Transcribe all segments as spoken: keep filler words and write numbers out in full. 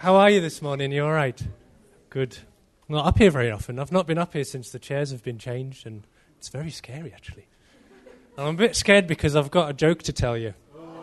How are you this morning? You all right? Good. I'm not up here very often. I've not been up here since the chairs have been changed, and it's very scary, actually. And I'm a bit scared because I've got a joke to tell you.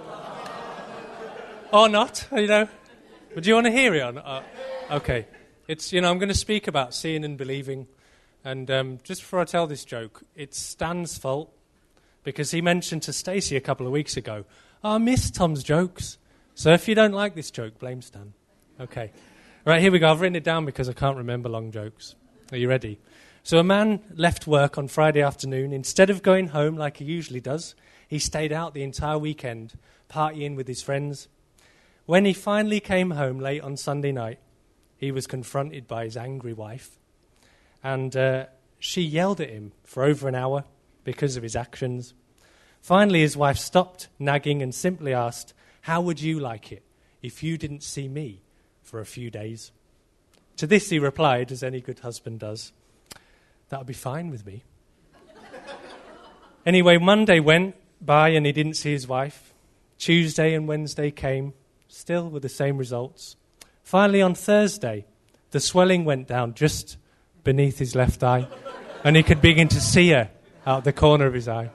Or not, you know. But do you want to hear it? Or not? Uh, okay. It's, you know, I'm going to speak about seeing and believing. And um, just before I tell this joke, it's Stan's fault, because he mentioned to Stacey a couple of weeks ago, oh, I miss Tom's jokes. So if you don't like this joke, blame Stan. Okay. Right, here we go. I've written it down because I can't remember long jokes. Are you ready? So a man left work on Friday afternoon. Instead of going home like he usually does, he stayed out the entire weekend, partying with his friends. When he finally came home late on Sunday night, he was confronted by his angry wife. And uh, she yelled at him for over an hour because of his actions. Finally, his wife stopped nagging and simply asked, how would you like it if you didn't see me for a few days? To this he replied, as any good husband does, that would be fine with me. Anyway, Monday went by and he didn't see his wife. Tuesday and Wednesday came, still with the same results. Finally, on Thursday, the swelling went down just beneath his left eye, and he could begin to see her out the corner of his eye.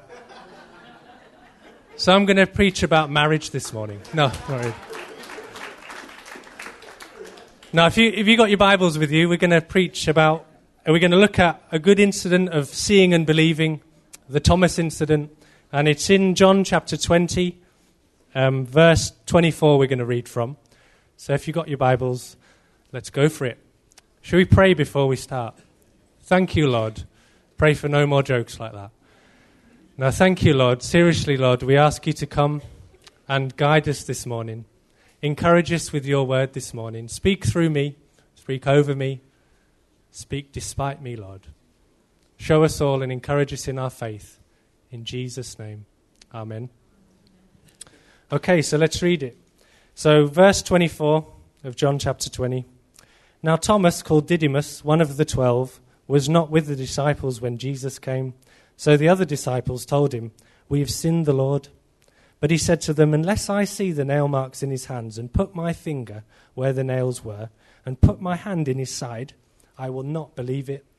So I'm going to preach about marriage this morning. No, not really. Now, if you if you got your Bibles with you, we're going to preach about, we're going to look at a good incident of seeing and believing, the Thomas incident, and it's in John chapter twenty, um, verse twenty-four we're going to read from. So if you got your Bibles, let's go for it. Shall we pray before we start? Thank you, Lord. Pray for no more jokes like that. Now, thank you, Lord. Seriously, Lord, we ask you to come and guide us this morning. Encourage us with your word this morning. Speak through me. Speak over me. Speak despite me, Lord. Show us all and encourage us in our faith. In Jesus' name, amen. Okay, so let's read it. So, verse twenty-four of John chapter twenty. Now Thomas, called Didymus, one of the twelve, was not with the disciples when Jesus came. So the other disciples told him, we have seen the Lord. But he said to them, unless I see the nail marks in his hands and put my finger where the nails were and put my hand in his side, I will not believe it.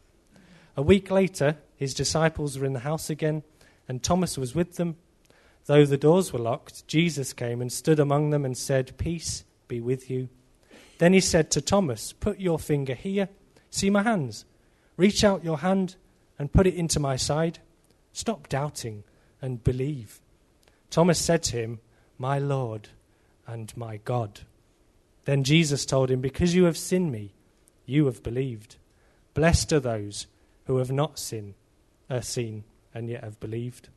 A week later, his disciples were in the house again, and Thomas was with them. Though the doors were locked, Jesus came and stood among them and said, peace be with you. Then he said to Thomas, put your finger here. See my hands. Reach out your hand and put it into my side. Stop doubting and believe. Thomas said to him, my Lord and my God. Then Jesus told him, because you have seen me, you have believed. Blessed are those who have not seen, uh, seen and yet have believed.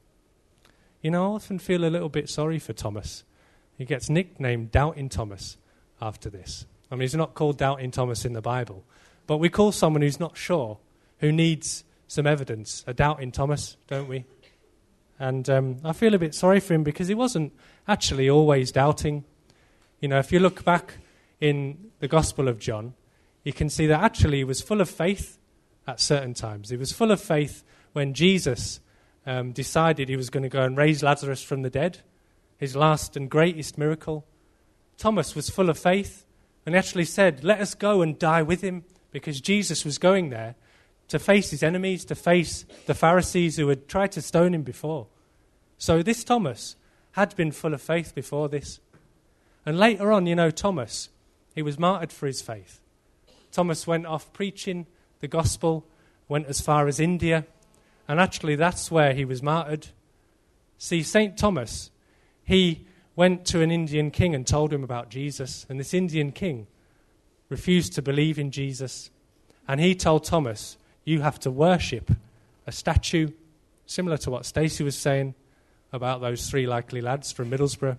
You know, I often feel a little bit sorry for Thomas. He gets nicknamed Doubting Thomas after this. I mean, he's not called Doubting Thomas in the Bible, but we call someone who's not sure, who needs some evidence, a Doubting Thomas, don't we? And um, I feel a bit sorry for him because he wasn't actually always doubting. You know, if you look back in the Gospel of John, you can see that actually he was full of faith at certain times. He was full of faith when Jesus um, decided he was going to go and raise Lazarus from the dead, his last and greatest miracle. Thomas was full of faith and actually said, let us go and die with him, because Jesus was going there to face his enemies, to face the Pharisees who had tried to stone him before. So this Thomas had been full of faith before this. And later on, you know, Thomas, he was martyred for his faith. Thomas went off preaching the gospel, went as far as India, and actually that's where he was martyred. See, Saint Thomas, he went to an Indian king and told him about Jesus, and this Indian king refused to believe in Jesus. And he told Thomas, you have to worship a statue, similar to what Stacey was saying about those three likely lads from Middlesbrough.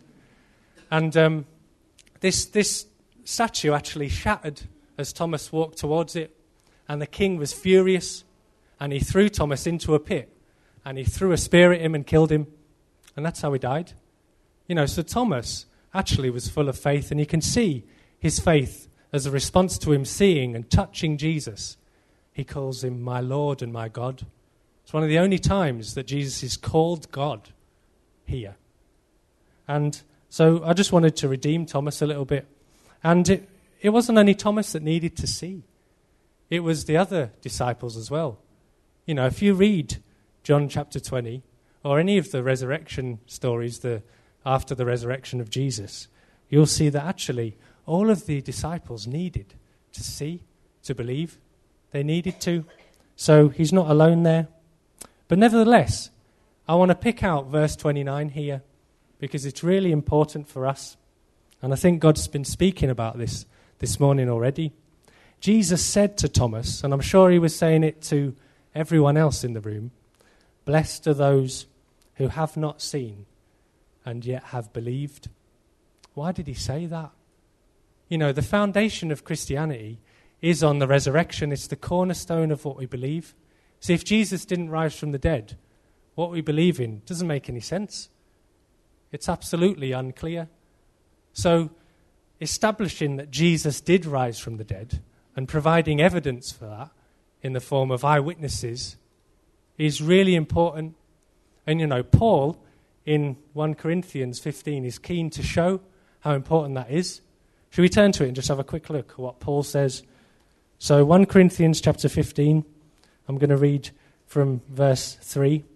And um, this, this statue actually shattered as Thomas walked towards it, and the king was furious, and he threw Thomas into a pit, and he threw a spear at him and killed him, and that's how he died. You know, so Thomas actually was full of faith, and you can see his faith as a response to him seeing and touching Jesus. He calls him my Lord and my God. It's one of the only times that Jesus is called God here. And so I just wanted to redeem Thomas a little bit. And it, it wasn't only Thomas that needed to see. It was the other disciples as well. You know, if you read John chapter twenty, or any of the resurrection stories the, after the resurrection of Jesus, you'll see that actually all of the disciples needed to see, to believe. They needed to. So he's not alone there. But nevertheless, I want to pick out verse twenty-nine here because it's really important for us. And I think God's been speaking about this this morning already. Jesus said to Thomas, and I'm sure he was saying it to everyone else in the room, "Blessed are those who have not seen and yet have believed." Why did he say that? You know, the foundation of Christianity is on the resurrection. It's the cornerstone of what we believe. See, if Jesus didn't rise from the dead, what we believe in doesn't make any sense. It's absolutely unclear. So, establishing that Jesus did rise from the dead and providing evidence for that in the form of eyewitnesses is really important. And, you know, Paul in First Corinthians fifteen is keen to show how important that is. Should we turn to it and just have a quick look at what Paul says? So First Corinthians chapter fifteen, I'm going to read from verse three.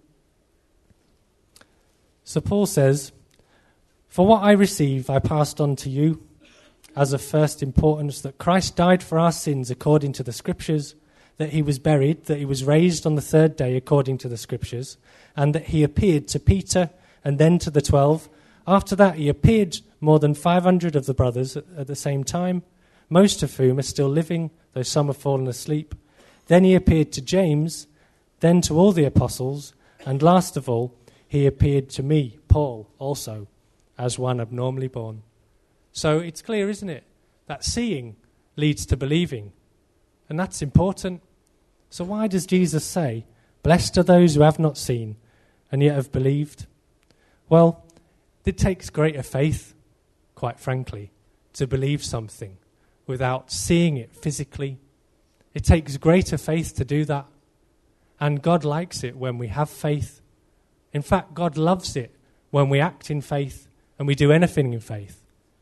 So Paul says, "For what I received I passed on to you as of first importance, that Christ died for our sins according to the Scriptures, that he was buried, that he was raised on the third day according to the Scriptures, and that he appeared to Peter and then to the twelve. After that he appeared more than five hundred of the brothers at, at the same time, most of whom are still living, though some have fallen asleep. Then he appeared to James, then to all the apostles, and last of all he appeared to me, Paul, also, as one abnormally born." So it's clear, isn't it, that seeing leads to believing. And that's important. So why does Jesus say, "Blessed are those who have not seen and yet have believed"? Well, it takes greater faith, quite frankly, to believe something without seeing it physically. It takes greater faith to do that. And God likes it when we have faith. In fact, God loves it when we act in faith and we do anything in faith.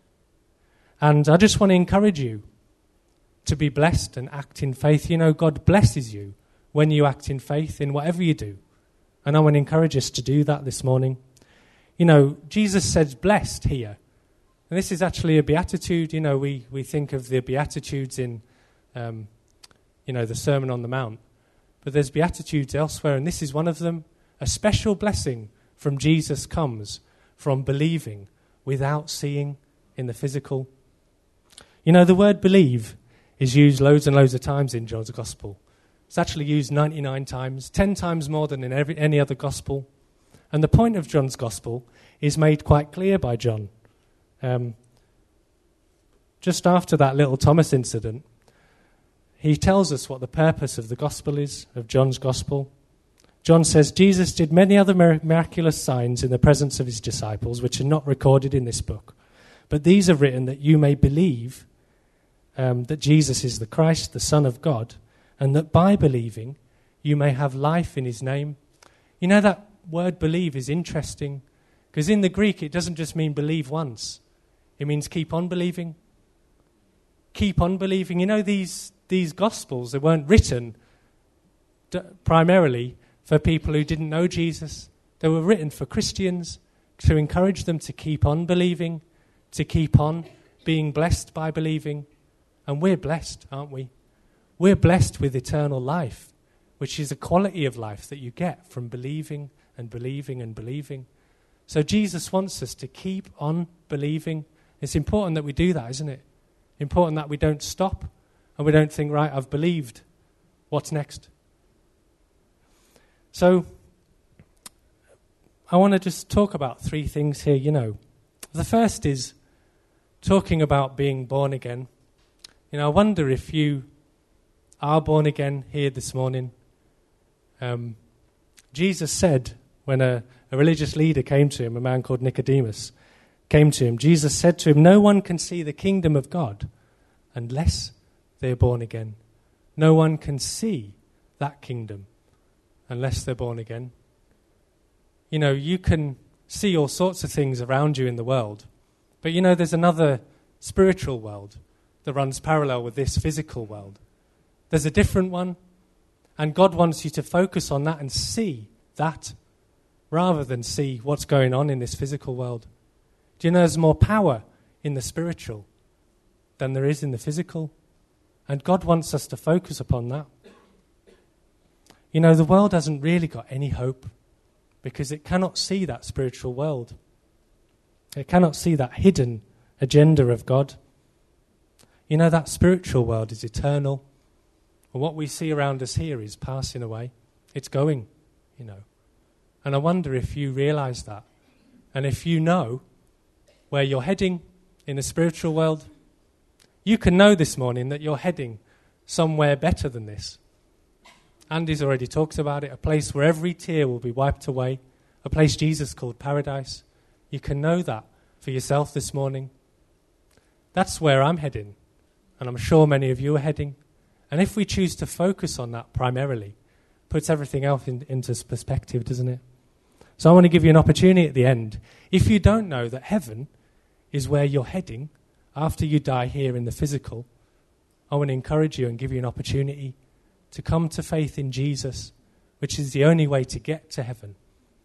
And I just want to encourage you to be blessed and act in faith. You know, God blesses you when you act in faith in whatever you do. And I want to encourage us to do that this morning. You know, Jesus says blessed here. And this is actually a beatitude. You know, we, we think of the beatitudes in, um, you know, the Sermon on the Mount. But there's beatitudes elsewhere, and this is one of them. A special blessing from Jesus comes from believing without seeing in the physical. You know, the word believe is used loads and loads of times in John's Gospel. It's actually used ninety-nine times, ten times more than in every, any other Gospel. And the point of John's Gospel is made quite clear by John. Um, just after that little Thomas incident, he tells us what the purpose of the Gospel is, of John's Gospel. John says, "Jesus did many other mir- miraculous signs in the presence of his disciples, which are not recorded in this book. But these are written that you may believe um, that Jesus is the Christ, the Son of God, and that by believing you may have life in his name." You know, that word believe is interesting, because in the Greek it doesn't just mean believe once. It means keep on believing. Keep on believing. You know, these, these Gospels, they weren't written d- primarily for people who didn't know Jesus. They were written for Christians to encourage them to keep on believing, to keep on being blessed by believing. And we're blessed, aren't we? We're blessed with eternal life, which is a quality of life that you get from believing and believing and believing. So Jesus wants us to keep on believing. It's important that we do that, isn't it? Important that we don't stop and we don't think, right, I've believed. What's next? So I want to just talk about three things here, you know. The first is talking about being born again. You know, I wonder if you are born again here this morning. Um, Jesus said when a, a religious leader came to him, a man called Nicodemus, came to him, Jesus said to him, "No one can see the kingdom of God unless they're born again." No one can see that kingdom unless they're born again. You know, you can see all sorts of things around you in the world, but you know, there's another spiritual world. that runs parallel with this physical world. There's a different one, and God wants you to focus on that and see that rather than see what's going on in this physical world. Do you know there's more power in the spiritual than there is in the physical? And God wants us to focus upon that. You know, the world hasn't really got any hope because it cannot see that spiritual world. It cannot see that hidden agenda of God. You know, that spiritual world is eternal. And what we see around us here is passing away. It's going, you know. And I wonder if you realize that. And if you know where you're heading in the spiritual world, you can know this morning that you're heading somewhere better than this. Andy's already talked about it, a place where every tear will be wiped away, a place Jesus called paradise. You can know that for yourself this morning. That's where I'm heading, and I'm sure many of you are heading. And if we choose to focus on that primarily, puts everything else in, into perspective, doesn't it? So I want to give you an opportunity at the end. If you don't know that heaven is where you're heading after you die here in the physical, I want to encourage you and give you an opportunity to come to faith in Jesus, which is the only way to get to heaven.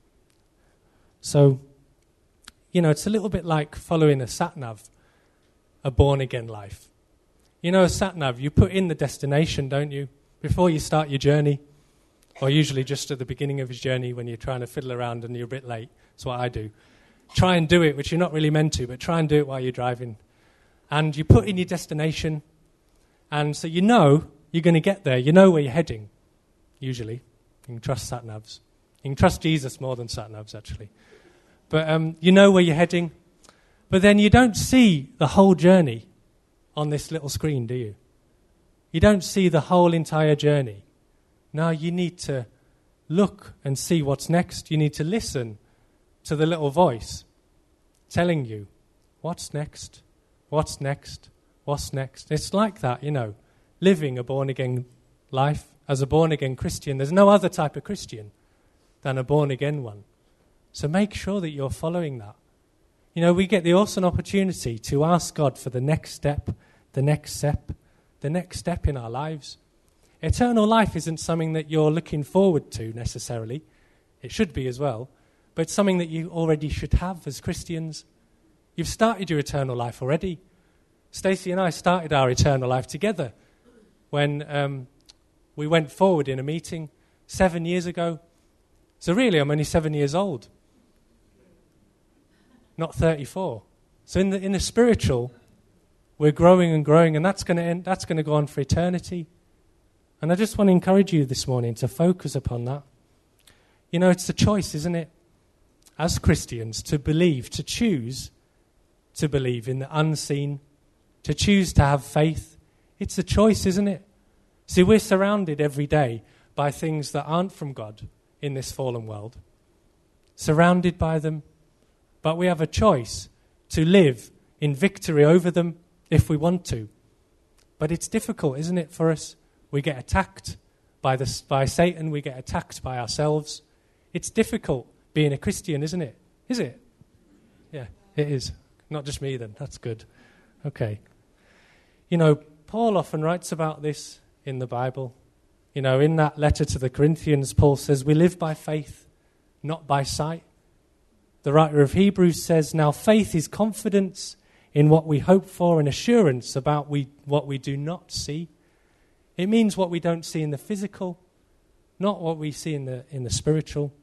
So, you know, it's a little bit like following a sat-nav, a born-again life. You know, a sat-nav, you put in the destination, don't you, before you start your journey, or usually just at the beginning of his journey when you're trying to fiddle around and you're a bit late. That's what I do. Try and do it, which you're not really meant to, but try and do it while you're driving. And you put in your destination, and so you know you're going to get there. You know where you're heading, usually. You can trust sat-navs. You can trust Jesus more than sat-navs, actually. But um, you know where you're heading. But then you don't see the whole journey on this little screen, do you? You don't see the whole entire journey. No, you need to look and see what's next. You need to listen to the little voice telling you, what's next? What's next? What's next? It's like that, you know, living a born-again life as a born-again Christian. There's no other type of Christian than a born-again one. So make sure that you're following that. You know, we get the awesome opportunity to ask God for the next step, the next step, the next step in our lives. Eternal life isn't something that you're looking forward to necessarily. It should be as well. But it's something that you already should have as Christians. You've started your eternal life already. Stacey and I started our eternal life together when um, we went forward in a meeting seven years ago. So really, I'm only seven years old, not thirty-four. So in the in the spiritual, we're growing and growing, and that's going to end. That's going to go on for eternity. And I just want to encourage you this morning to focus upon that. You know, it's a choice, isn't it? As Christians, to believe, to choose to believe in the unseen, to choose to have faith. It's a choice, isn't it? See, we're surrounded every day by things that aren't from God in this fallen world. Surrounded by them. But we have a choice to live in victory over them if we want to. But it's difficult, isn't it, for us? We get attacked by, the, by Satan. We get attacked by ourselves. It's difficult being a Christian, isn't it? Is it? Yeah, it is. Not just me then. That's good. Okay. You know, Paul often writes about this in the Bible. You know, in that letter to the Corinthians, Paul says, we live by faith, not by sight. The writer of Hebrews says, now faith is confidence in what we hope for and assurance about we, what we do not see. It means what we don't see in the physical, not what we see in the in the spiritual.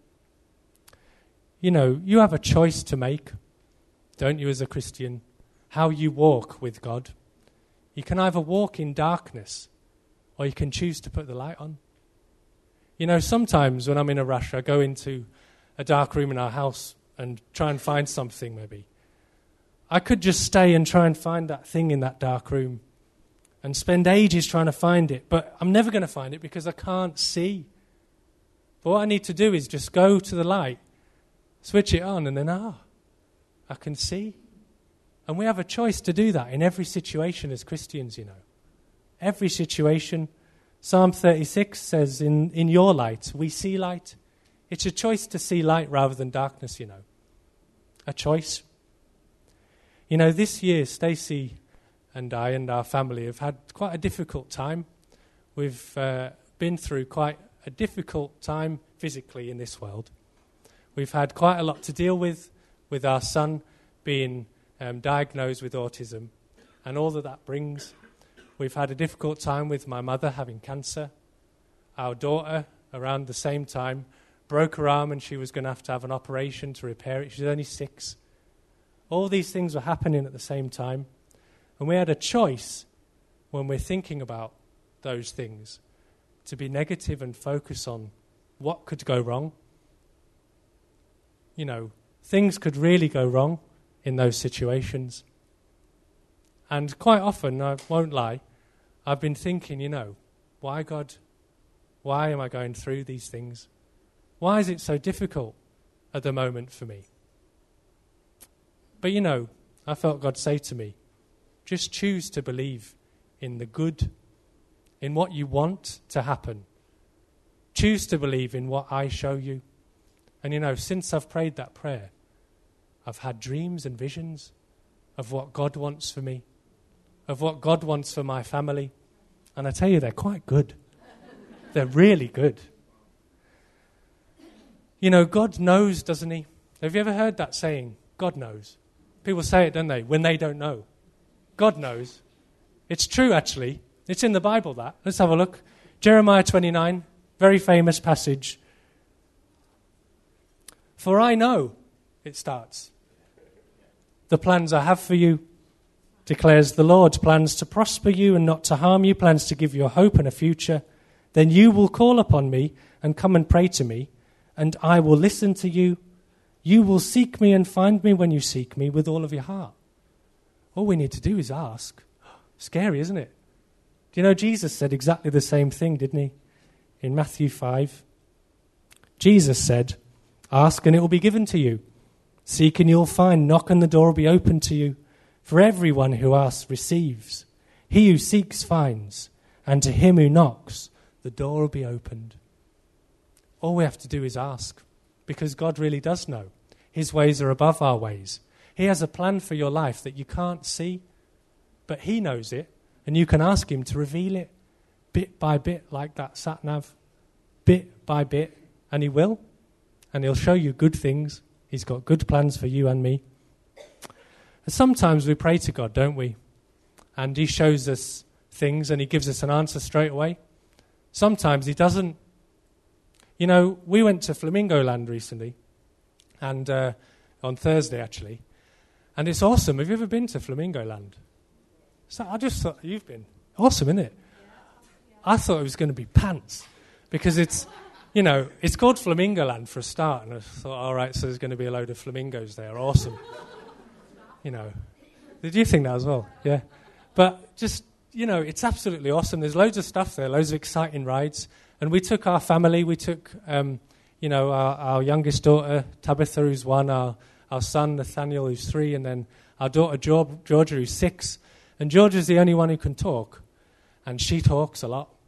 You know, you have a choice to make, don't you, as a Christian, how you walk with God. You can either walk in darkness or you can choose to put the light on. You know, sometimes when I'm in a rush, I go into a dark room in our house and try and find something maybe. I could just stay and try and find that thing in that dark room and spend ages trying to find it, but I'm never going to find it because I can't see. But what I need to do is just go to the light, switch it on, and then, ah, I can see. And we have a choice to do that in every situation as Christians, you know. Every situation. Psalm thirty-six says, in, in your light, we see light. It's a choice to see light rather than darkness, you know. A choice. You know, this year, Stacey and I and our family have had quite a difficult time. We've uh, been through quite a difficult time physically in this world. We've had quite a lot to deal with, with our son being um, diagnosed with autism and all that that brings. We've had a difficult time with my mother having cancer. Our daughter, around the same time, broke her arm and she was going to have to have an operation to repair it. She's only six. All these things were happening at the same time. And we had a choice when we're thinking about those things to be negative and focus on what could go wrong. You know, things could really go wrong in those situations. And quite often, I won't lie, I've been thinking, you know, why God, why am I going through these things? Why is it so difficult at the moment for me? But you know, I felt God say to me, just choose to believe in the good, in what you want to happen. Choose to believe in what I show you. And you know, since I've prayed that prayer, I've had dreams and visions of what God wants for me, of what God wants for my family. And I tell you, they're quite good. They're really good. You know, God knows, doesn't he? Have you ever heard that saying, God knows? People say it, don't they, when they don't know. God knows. It's true, actually. It's in the Bible, that. Let's have a look. Jeremiah twenty-nine, very famous passage. For I know, it starts, the plans I have for you, declares the Lord, plans to prosper you and not to harm you, plans to give you a hope and a future. Then you will call upon me and come and pray to me, and I will listen to you. You will seek me and find me when you seek me with all of your heart. All we need to do is ask. Scary, isn't it? Do you know Jesus said exactly the same thing, didn't he? In Matthew five. Jesus said, ask and it will be given to you. Seek and you'll find. Knock and the door will be opened to you. For everyone who asks receives. He who seeks finds. And to him who knocks, the door will be opened. All we have to do is ask. Because God really does know. His ways are above our ways. He has a plan for your life that you can't see. But he knows it. And you can ask him to reveal it. Bit by bit, like that sat-nav. Bit by bit. And he will. And he'll show you good things. He's got good plans for you and me. And sometimes we pray to God, don't we? And he shows us things and he gives us an answer straight away. Sometimes he doesn't. You know, we went to Flamingo Land recently. And uh, on Thursday, actually. And it's awesome. Have you ever been to Flamingo Land? So I just thought, you've been. Awesome, isn't it? I thought it was going to be pants. Because it's... You know, it's called Flamingo Land for a start, and I thought, all right, so there's going to be a load of flamingos there. Awesome. You know. Did you think that as well? Yeah. But just, you know, it's absolutely awesome. There's loads of stuff there, loads of exciting rides. And we took our family, we took, um, you know, our, our youngest daughter, Tabitha, who's one, our, our son, Nathaniel, who's three, and then our daughter, Georgia, who's six. And Georgia's the only one who can talk. And she talks a lot.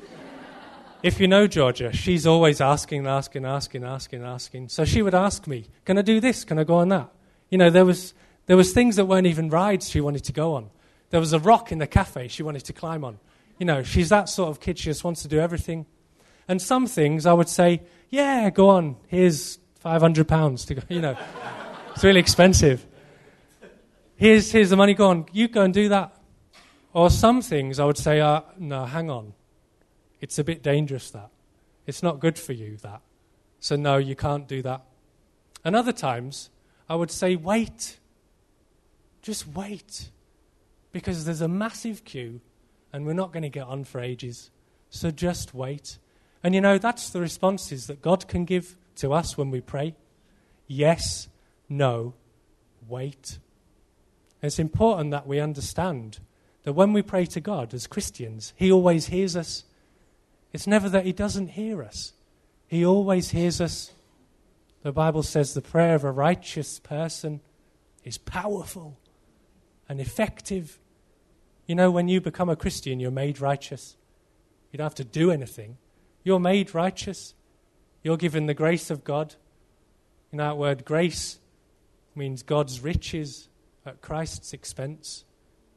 If you know Georgia, she's always asking, asking, asking, asking, asking. So she would ask me, can I do this? Can I go on that? You know, there was there was things that weren't even rides she wanted to go on. There was a rock in the cafe she wanted to climb on. You know, she's that sort of kid. She just wants to do everything. And some things I would say, yeah, go on. Here's five hundred pounds to go. You know, it's really expensive. Here's, here's the money, go on. You go and do that. Or some things I would say, uh, no, hang on. It's a bit dangerous, that. It's not good for you, that. So no, you can't do that. And other times, I would say, wait. Just wait. Because there's a massive queue, and we're not going to get on for ages. So just wait. And you know, that's the responses that God can give to us when we pray. Yes, no, wait. And it's important that we understand that when we pray to God as Christians, he always hears us. It's never that he doesn't hear us. He always hears us. The Bible says the prayer of a righteous person is powerful and effective. You know, when you become a Christian, you're made righteous. You don't have to do anything. You're made righteous. You're given the grace of God. You know that word grace means God's riches at Christ's expense.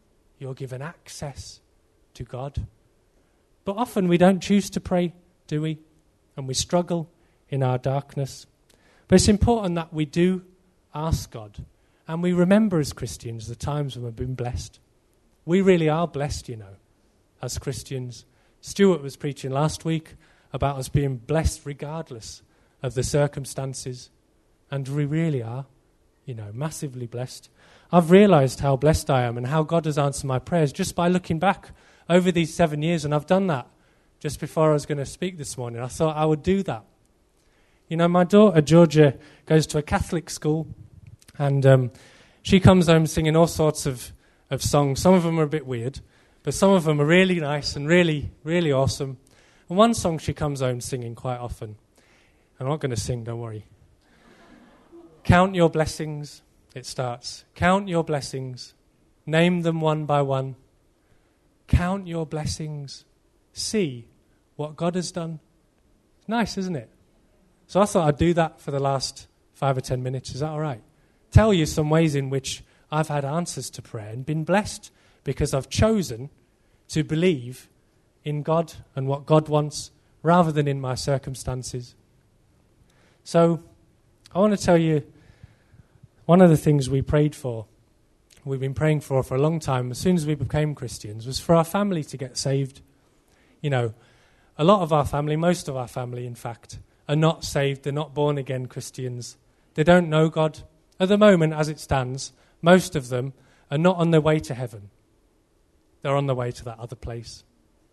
you're given access to God. But often we don't choose to pray, do we? And we struggle in our darkness. But it's important that we do ask God. And we remember as Christians the times when we've been blessed. We really are blessed, you know, as Christians. Stuart was preaching last week about us being blessed regardless of the circumstances. And we really are, you know, massively blessed. I've realised how blessed I am and how God has answered my prayers just by looking back over these seven years. And I've done that just before I was going to speak this morning. I thought I would do that. You know, my daughter, Georgia, goes to a Catholic school. And um, she comes home singing all sorts of, of songs. Some of them are a bit weird, but some of them are really nice and really, really awesome. And one song she comes home singing quite often. I'm not going to sing, don't worry. Count your blessings, it starts. Count your blessings. Name them one by one. Count your blessings. See what God has done. It's nice, isn't it? So I thought I'd do that for the last five or ten minutes. Is that all right? Tell you some ways in which I've had answers to prayer and been blessed because I've chosen to believe in God and what God wants rather than in my circumstances. So I want to tell you one of the things we prayed for, we've been praying for for a long time as soon as we became Christians, was for our family to get saved. You know, a lot of our family, most of our family in fact, are not saved, they're not born again Christians. They don't know God. At the moment, as it stands, most of them are not on their way to heaven. They're on their way to that other place.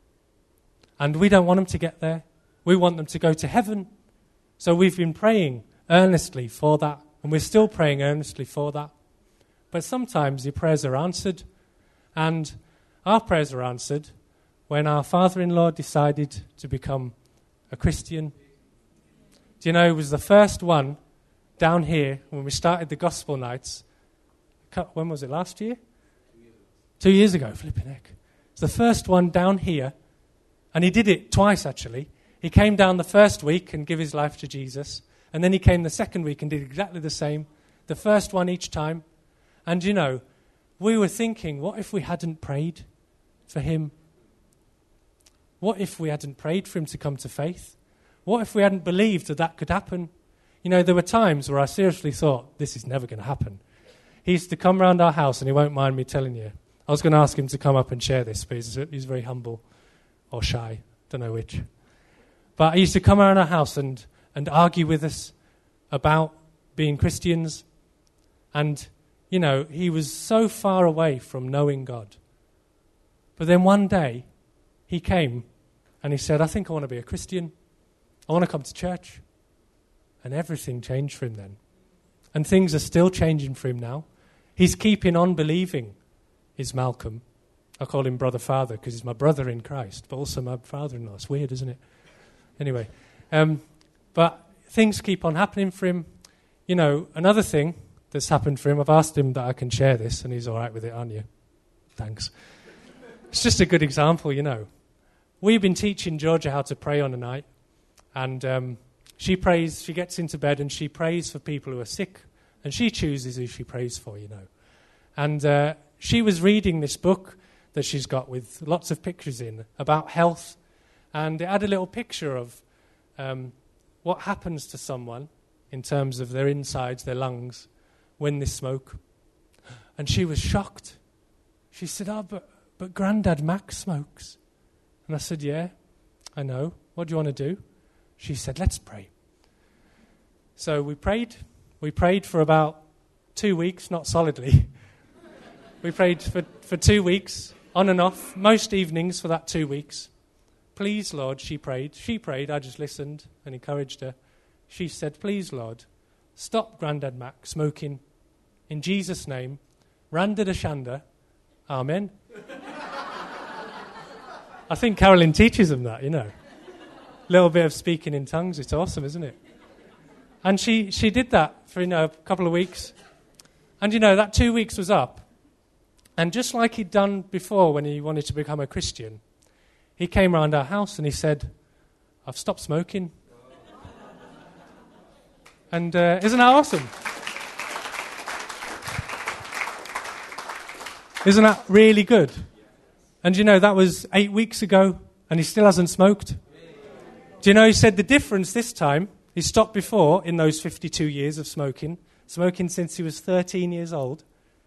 And we don't want them to get there. We want them to go to heaven. So we've been praying earnestly for that, and we're still praying earnestly for that. But sometimes your prayers are answered, and our prayers are answered when our father-in-law decided to become a Christian. Do you know, he was the first one down here, when we started the gospel nights, when was it, last year? Two years ago. Two years ago, flipping heck. It's the first one down here, and he did it twice, actually. He came down the first week and gave his life to Jesus, and then he came the second week and did exactly the same, the first one each time. And, you know, we were thinking, what if we hadn't prayed for him? What if we hadn't prayed for him to come to faith? What if we hadn't believed that that could happen? You know, there were times where I seriously thought, this is never going to happen. He used to come round our house, and he won't mind me telling you. I was going to ask him to come up and share this, but he's, he's very humble or shy, don't know which. But he used to come around our house and, and argue with us about being Christians. And, you know, he was so far away from knowing God. But then one day, he came and he said, I think I want to be a Christian. I want to come to church. And everything changed for him then. And things are still changing for him now. He's keeping on believing, is Malcolm. I call him brother father because he's my brother in Christ, but also my father-in-law. It's weird, isn't it? Anyway, um, but things keep on happening for him. You know, another thing that's happened for him, I've asked him that I can share this, and he's all right with it, aren't you? Thanks. It's just a good example, you know. We've been teaching Georgia how to pray on a night, and um, she prays, she gets into bed and she prays for people who are sick, and she chooses who she prays for, you know. And uh, she was reading this book that she's got with lots of pictures in about health, and it had a little picture of um, what happens to someone in terms of their insides, their lungs, when they smoke. And she was shocked. She said, oh, but, but Grandad Max smokes. And I said, yeah, I know. What do you want to do? She said, let's pray. So we prayed. We prayed for about two weeks, not solidly. We prayed for, for two weeks, on and off, most evenings for that two weeks. Please, Lord, she prayed. She prayed. I just listened and encouraged her. She said, please, Lord, stop Grandad Mac smoking. In Jesus' name, Randa Dashanda. Amen. I think Carolyn teaches them that, you know. A little bit of speaking in tongues. It's awesome, isn't it? And she, she did that for, you know, a couple of weeks. And, you know, that two weeks was up. And just like he'd done before when he wanted to become a Christian, he came round our house and he said, I've stopped smoking. And uh, isn't that awesome? Isn't that really good? And you know, that was eight weeks ago, and he still hasn't smoked. Do you know, he said the difference this time, he stopped before in those fifty-two years of smoking, smoking since he was thirteen years old.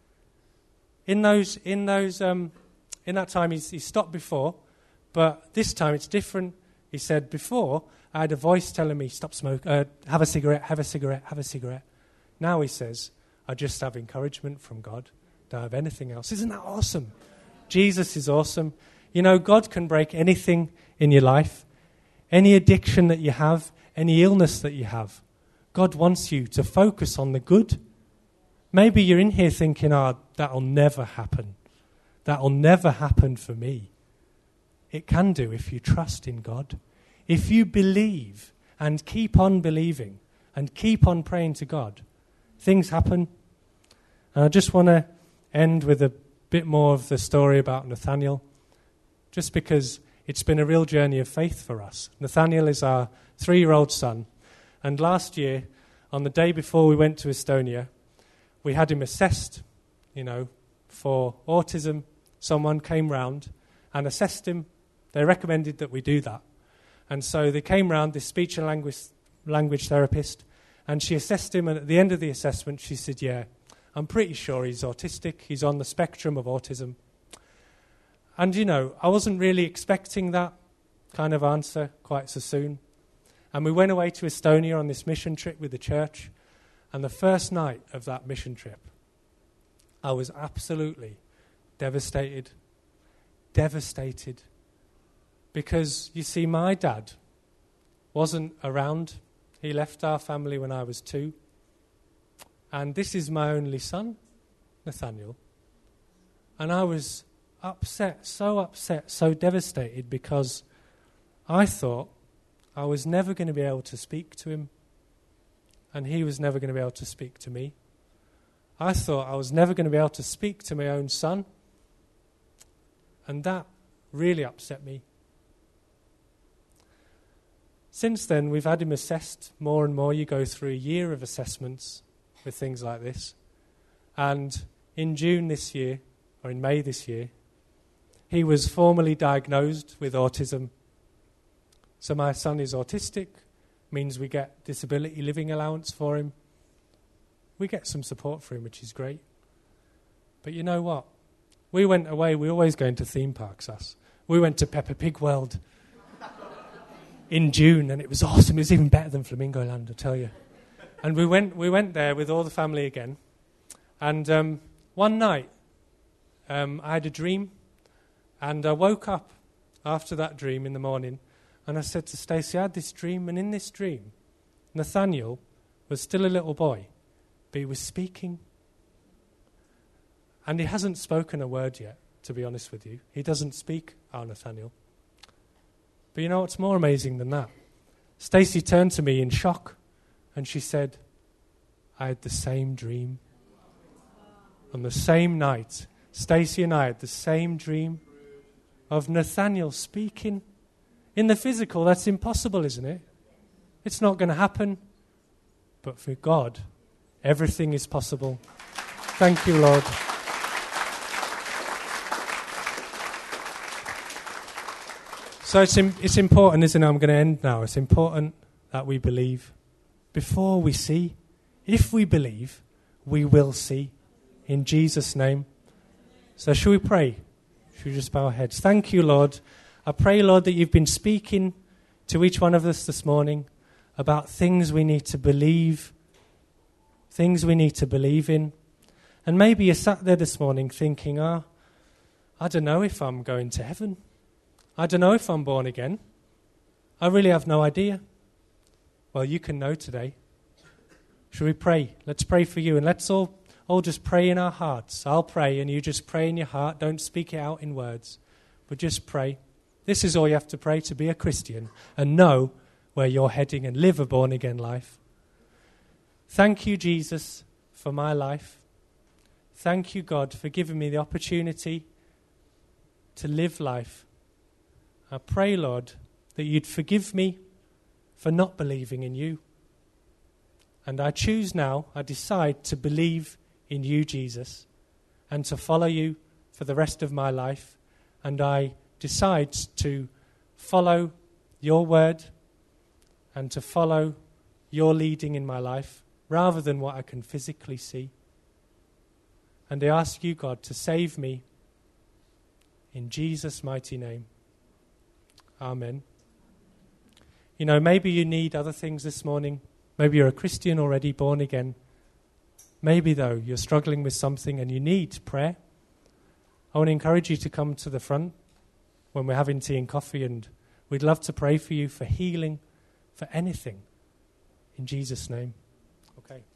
In those, in those, um, in that time, he's, he stopped before, but this time it's different. He said, before, I had a voice telling me, stop smoking, uh, have a cigarette, have a cigarette, have a cigarette. Now he says, I just have encouragement from God. Don't have anything else. Isn't that awesome? Jesus is awesome. You know, God can break anything in your life, any addiction that you have, any illness that you have. God wants you to focus on the good. Maybe you're in here thinking, oh, that'll never happen. That'll never happen for me. It can do if you trust in God. If you believe and keep on believing and keep on praying to God, things happen. And I just want to end with a bit more of the story about Nathaniel, just because it's been a real journey of faith for us. Nathaniel is our three-year-old son, and last year, on the day before we went to Estonia, we had him assessed, you know, for autism. Someone came round and assessed him. They recommended that we do that. And so they came round, this speech and language, language therapist, and she assessed him, and at the end of the assessment, she said, yeah, I'm pretty sure he's autistic. He's on the spectrum of autism. And, you know, I wasn't really expecting that kind of answer quite so soon. And we went away to Estonia on this mission trip with the church. And the first night of that mission trip, I was absolutely devastated. Devastated. Because, you see, my dad wasn't around. He left our family when I was two. And this is my only son, Nathaniel. And I was upset, so upset, so devastated, because I thought I was never going to be able to speak to him, and he was never going to be able to speak to me. I thought I was never going to be able to speak to my own son, and that really upset me. Since then, we've had him assessed more and more. You go through a year of assessments with things like this. And in June this year, or in May this year, he was formally diagnosed with autism. So my son is autistic, means we get disability living allowance for him. We get some support for him, which is great. But you know what? We went away, we always go into theme parks, us. We went to Peppa Pig World in June, and it was awesome. It was even better than Flamingo Land, I tell you. And we went we went there with all the family again. And um, one night, um, I had a dream. And I woke up after that dream in the morning. And I said to Stacey, I had this dream. And in this dream, Nathaniel was still a little boy. But he was speaking. And he hasn't spoken a word yet, to be honest with you. He doesn't speak, our Nathaniel. But you know what's more amazing than that? Stacey turned to me in shock. And she said, I had the same dream. On the same night, Stacey and I had the same dream of Nathaniel speaking. In the physical, that's impossible, isn't it? It's not going to happen. But for God, everything is possible. Thank you, Lord. So it's, im- it's important, isn't it? I'm going to end now. It's important that we believe. Before we see, if we believe, we will see. In Jesus' name. So shall we pray? Shall we just bow our heads? Thank you, Lord. I pray, Lord, that you've been speaking to each one of us this morning about things we need to believe, things we need to believe in. And maybe you sat there this morning thinking, oh, I don't know if I'm going to heaven. I don't know if I'm born again. I really have no idea. Well, you can know today. Shall we pray? Let's pray for you, and let's all, all just pray in our hearts. I'll pray, and you just pray in your heart. Don't speak it out in words, but just pray. This is all you have to pray to be a Christian and know where you're heading and live a born-again life. Thank you, Jesus, for my life. Thank you, God, for giving me the opportunity to live life. I pray, Lord, that you'd forgive me for not believing in you. And I choose now, I decide to believe in you, Jesus, and to follow you for the rest of my life, and I decide to follow your word and to follow your leading in my life rather than what I can physically see. And I ask you, God, to save me in Jesus' mighty name. Amen. You know, maybe you need other things this morning. Maybe you're a Christian already, born again. Maybe, though, you're struggling with something and you need prayer. I want to encourage you to come to the front when we're having tea and coffee, and we'd love to pray for you for healing, for anything, in Jesus' name. Okay.